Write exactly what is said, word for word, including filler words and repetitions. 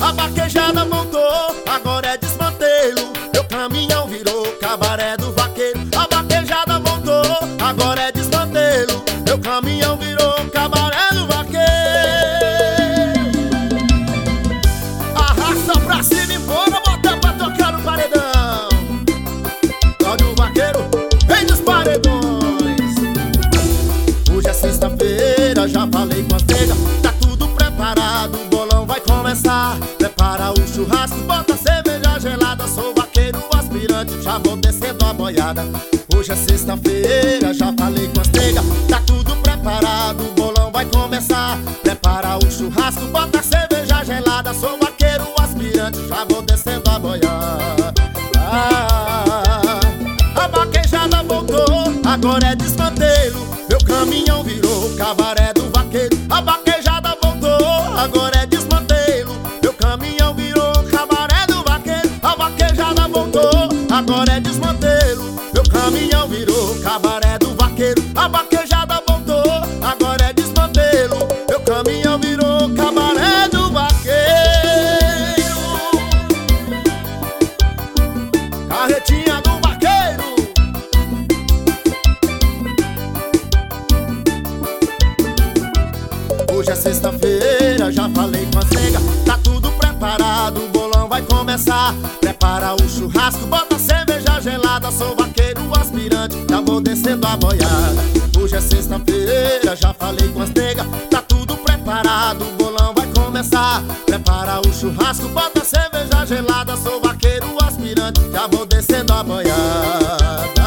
A vaquejada montou, agora é desmantelo. Meu caminhão virou cabaré do vaqueiro. A vaquejada montou, agora é desmantelo. Meu caminhão virou cabaré do vaqueiro. Arrasta pra cima e bora botar pra tocar no paredão. Cláudio Vaqueiro, vem dos paredões. Hoje é sexta-feira, já falei com as negas. Tá tudo preparado, o bolão vai começar. Prepara o churrasco, bota a cerveja gelada. Sou vaqueiro aspirante, já vou descendo a boiada. Hoje é sexta-feira, já falei com as negas. Tá tudo preparado, o bolão vai começar. Prepara o churrasco, bota a cerveja gelada. Sou vaqueiro aspirante, já vou descendo a boiada. Ah, a vaquejada voltou, agora é desmantelo. Meu caminhão virou cabaré do vaqueiro. A vaquejada voltou, agora é desmantelo. Meu caminhão virou cabaré do vaqueiro. A vaquejada voltou, agora é desmantelo. Meu caminhão virou cabaré do vaqueiro. A vaquejada voltou, agora é desmantelo. Meu caminhão virou cabaré do vaqueiro. Carretinha do vaqueiro. Hoje é sexta-feira, já falei com as negas. Tá tudo preparado, o bolão vai começar. Prepara o churrasco, bota a cerveja gelada. Sou vaqueiro aspirante, já vou descendo a boiada. Hoje é sexta-feira, já falei com as negas. Tá tudo preparado, o bolão vai começar. Prepara o churrasco, bota a cerveja gelada. Sou vaqueiro aspirante, já vou descendo a boiada.